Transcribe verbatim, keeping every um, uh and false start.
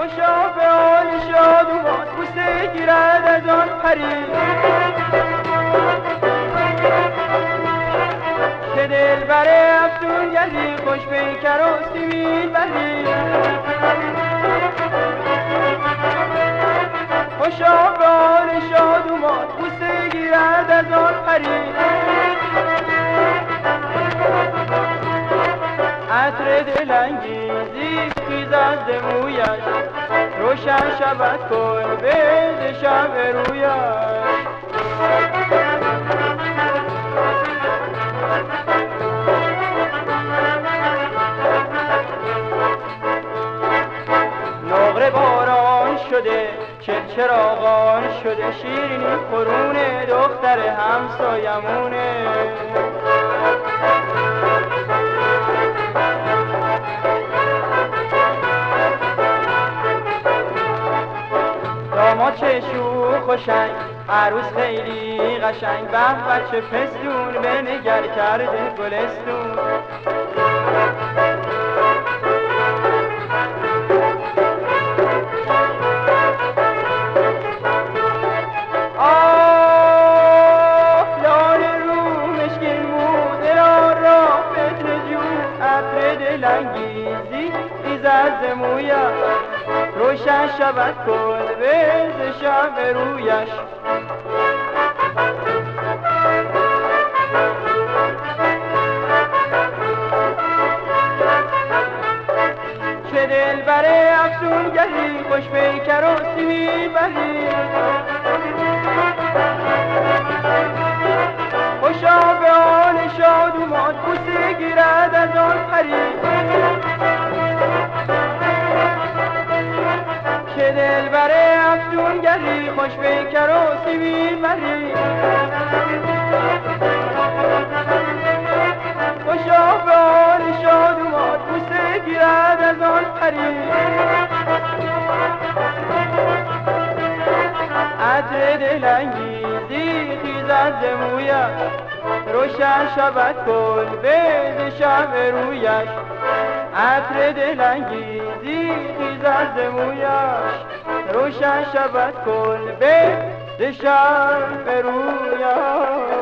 خوشا به حال شاد اومد بوسه گیرد از آن پری که دل بره افسون گردی خوش پیکر و سیمین بردی خوشا به حال شاد اومد بوسه گیرد از آن پری عطر دلانگیزی خیز از دمویش روشن شود کن به شب رویش نقره باران شده چراغان شده شیرینی قرون دختر همسایمونه داماد چه شوخ و شنگ عروس خیلی قشنگ به بچه پستون بنگر کرده گلستون دلانگیزی خیز از مویش روشن شود کن به شب رویش چه دل بره افسون گردی خوش پیکر و سیمین بردی خوشا به حال شاد اومد بوسه گیرد از آن پری که دل بره افسون گردی خوش پیکر و سیمین بردی خوشا به حال شاد اومد بوسه گیرد از آن پری عطر دلانگیزی خیز از مویش روشن شود کن به شب رویش عطر دلانگیزی خیز از مویش روشن شود کن به شب رویش